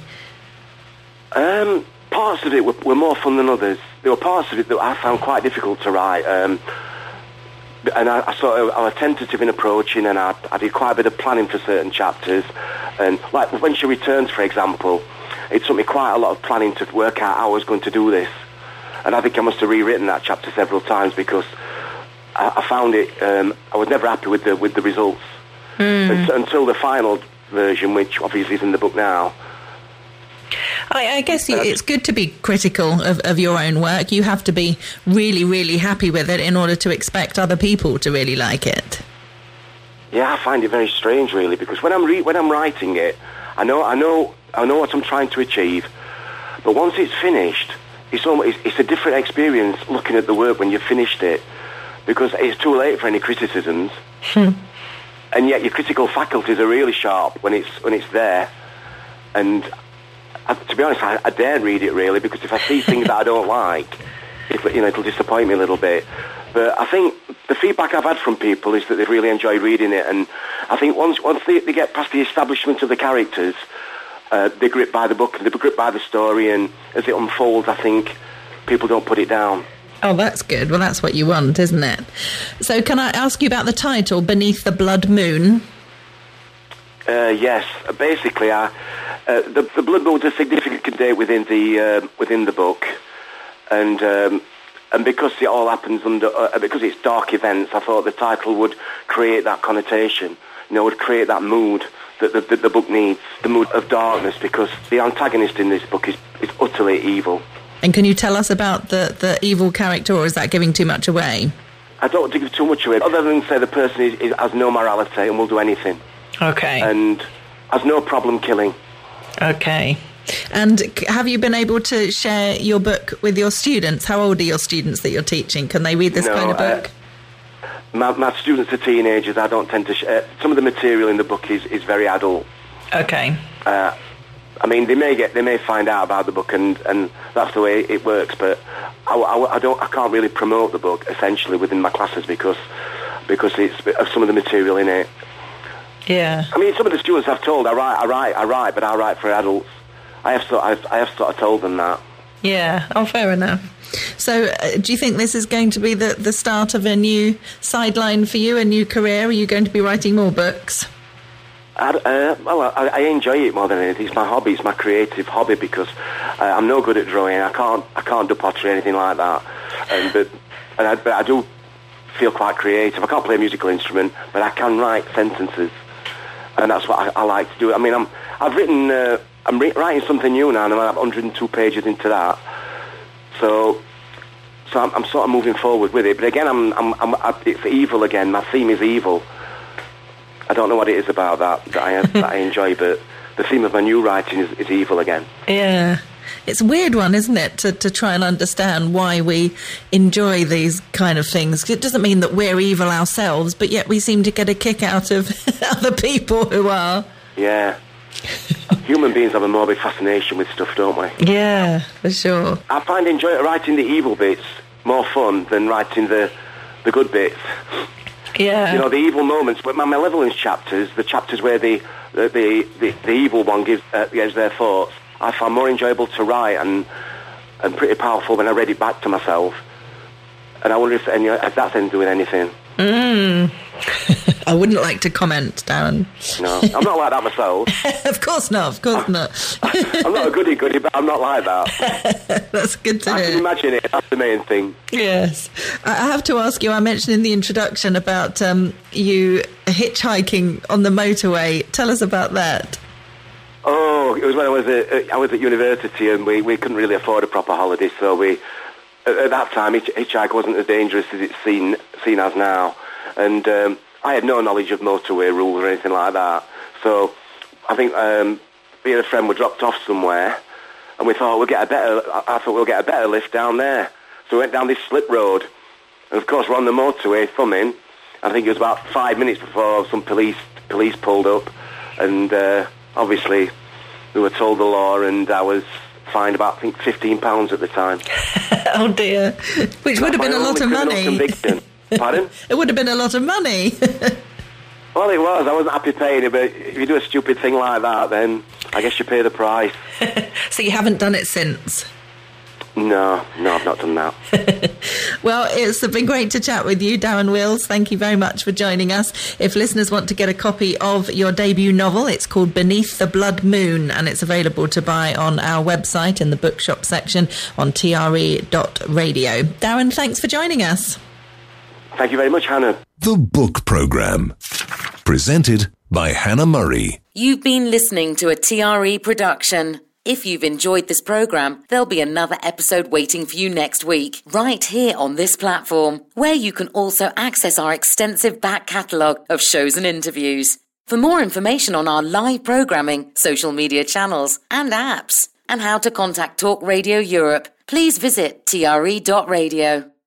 Um, parts of it were, were more fun than others. There were parts of it that I found quite difficult to write. Um, and I, I sort of I was tentative in approaching, and I, I did quite a bit of planning for certain chapters. And like when she returns, for example, it took me quite a lot of planning to work out how I was going to do this. And I think I must have rewritten that chapter several times, because I, I found it. Um, I was never happy with the with the results mm. until, until the final version, which obviously is in the book now. I, I guess you, it's good to be critical of, of your own work. You have to be really, really happy with it in order to expect other people to really like it. Yeah, I find it very strange, really, because when I'm re- when I'm writing it, I know I know I know what I'm trying to achieve, but once it's finished, it's almost it's, it's a different experience looking at the work when you've finished it, because it's too late for any criticisms, hmm. and yet your critical faculties are really sharp when it's when it's there, and. I, to be honest, I, I dare read it, really, because if I see things that I don't like, it, you know, it'll disappoint me a little bit. But I think the feedback I've had from people is that they've really enjoyed reading it, and I think once once they, they get past the establishment of the characters, uh, they're gripped by the book and they're gripped by the story, and as it unfolds, I think people don't put it down. Oh, that's good. Well, that's what you want, isn't it? So can I ask you about the title, Beneath the Blood Moon? Uh, yes. Basically, I... Uh, the, the Blood Moon is a significant date within the uh, within the book, and um, and because it all happens under uh, because it's dark events, I thought the title would create that connotation, you know, would create that mood that the, that the book needs, the mood of darkness, because the antagonist in this book is, is utterly evil. And can you tell us about the, the evil character, or is that giving too much away? I don't want to give too much away, other than say the person is, is, has no morality and will do anything. Okay. And has no problem killing. Okay. And have you been able to share your book with your students? How old are your students that you're teaching? Can they read this no, kind of book? Uh, my, my students are teenagers. I don't tend to share. Some of the material in the book is, is very adult. Okay. Uh, I mean, they may get, they may find out about the book, and, and that's the way it works. But I, I, I don't, I can't really promote the book essentially within my classes because because it's of some of the material in it. Yeah. I mean, some of the students I've told, I write, I write, I write, but I write for adults. I have sort, I've, I have sort of told them that. Yeah. Oh, fair enough. So, uh, do you think this is going to be the the start of a new sideline for you, a new career? Are you going to be writing more books? I, uh, well, I, I enjoy it more than anything. It's my hobby. It's my creative hobby because uh, I'm no good at drawing. I can't. I can't do pottery or anything like that. Um, but, and I, but I do feel quite creative. I can't play a musical instrument, but I can write sentences, and that's what I, I like to do. I mean, I'm. I've written. Uh, I'm re- writing something new now, and I'm one hundred two pages into that. So, so I'm, I'm sort of moving forward with it. But again, I'm. I'm. I'm. I, it's evil again. My theme is evil. I don't know what it is about that that I, that I enjoy, but the theme of my new writing is, is evil again. Yeah. It's a weird one, isn't it, to, to try and understand why we enjoy these kind of things. It doesn't mean that we're evil ourselves, but yet we seem to get a kick out of other people who are. Yeah. Human beings have a morbid fascination with stuff, don't we? Yeah, for sure. I find enjoy writing the evil bits more fun than writing the, the good bits. Yeah. You know, the evil moments, but my malevolence chapters, the chapters where the the, the, the, the evil one gives, uh, gives their thoughts, I find more enjoyable to write and and pretty powerful when I read it back to myself. And I wonder if, any, if that's anything to do with anything. Mm. I wouldn't like to comment, Darren. No, I'm not like that myself. Of course not, of course not. I'm not a goody-goody, but I'm not like that. That's good to I hear. can imagine it. That's the main thing. Yes. I have to ask you, I mentioned in the introduction about um, you hitchhiking on the motorway. Tell us about that. Oh, it was when I was at, I was at university and we, we couldn't really afford a proper holiday, so we, at, at that time, hitch, hitchhike wasn't as dangerous as it's seen, seen as now. And um, I had no knowledge of motorway rules or anything like that. So I think um, me and a friend were dropped off somewhere, and we thought we'll get a better. I thought we'll get a better lift down there. So we went down this slip road, and of course we're on the motorway thumbing. I think it was about five minutes before some police police pulled up, and uh, obviously we were told the law, and I was fined about I think fifteen pounds at the time. Oh dear, which would have been a lot of money. Conviction. Pardon? It would have been a lot of money. Well, it was. I wasn't happy paying it, but if you do a stupid thing like that, then I guess you pay the price. So you haven't done it since? No, no, I've not done that. Well, it's been great to chat with you, Darren Wills. Thank you very much for joining us. If listeners want to get a copy of your debut novel, it's called Beneath the Blood Moon, and it's available to buy on our website in the bookshop section on T R E dot radio. Darren, thanks for joining us. Thank you very much, Hannah. The Book Programme. Presented by Hannah Murray. You've been listening to a T R E production. If you've enjoyed this programme, there'll be another episode waiting for you next week, right here on this platform, where you can also access our extensive back catalogue of shows and interviews. For more information on our live programming, social media channels and apps, and how to contact Talk Radio Europe, please visit T R E dot radio.